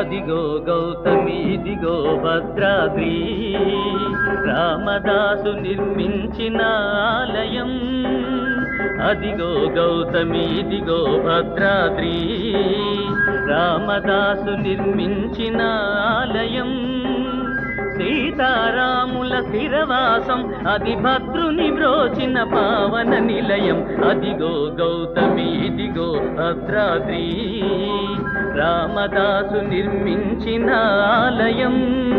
అదిగో గౌతమి ఇదిగో భద్రాద్రి రామదాసు నిర్మించిన ఆలయం అదిగో గౌతమి ఇదిగో భద్రాద్రి రామదాసు నిర్మించిన ఆలయం సీతారాముల స్థిరవాసం అది భద్రుని బ్రోచిన పావన నిలయం అదిగో గౌతమి ఇదిగో భద్రాద్రి రామదాసు నిర్మించిన ఆలయం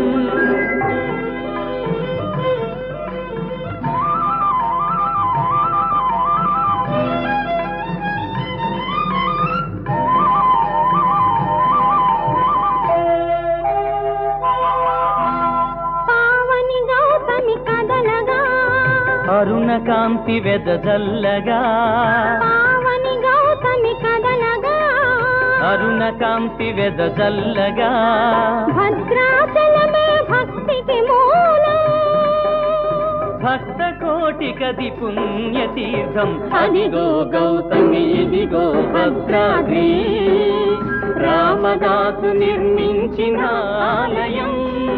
అరుణ కాంతి వెదజల్లగా పావని గౌతమి కదలగా అరుణ కాంతి వెదజల్లగా భద్రాచలమే భక్తికి మూలం భక్త కోటి కది పుణ్యతీర్థం అదిగో గౌతమి ఇదిగో భద్రాద్రి రామదాసు నిర్మించిన ఆలయం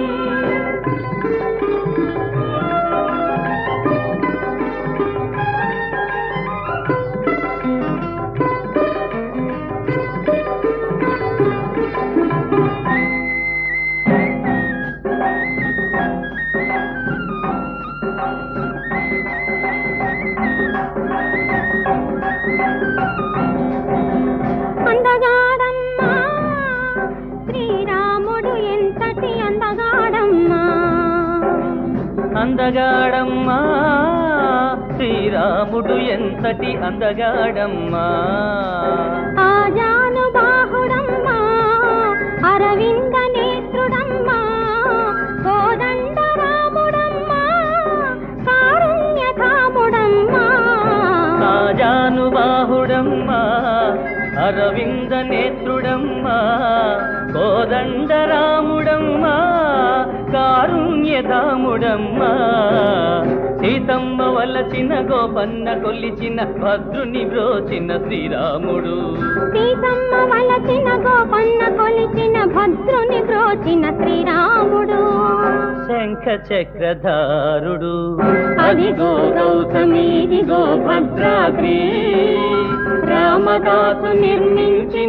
అందగాడమ్మా శ్రీరాముడు ఎంతటి అందగాడమ్మా అందగాడమ్మా శ్రీరాముడు ఎంతటి అందగాడమ్మా ఆజానుబాహుడమ్మా అరవింద నేత్రుడమ్మా కోదండ రాముడమ్మా కారుణ్యధాముడమ్మా ఆజానుబాహుడమ్మా అరవింద నేత్రుడమ్మా కోదండ రాముడమ్మా కారుణ్యధాముడమ్మా సీతమ్మ వలచిన గోపన్న కొలిచిన భద్రుని బ్రోచిన శ్రీరాముడు సీతమ్మ వలచిన గోపన్న కొలిచిన భద్రుని బ్రోచిన శ్రీరాముడు శంఖ చక్రధారుడు అదిగో గౌతమి ఇదిగో భద్రాద్రి రామదాసు నిర్మించి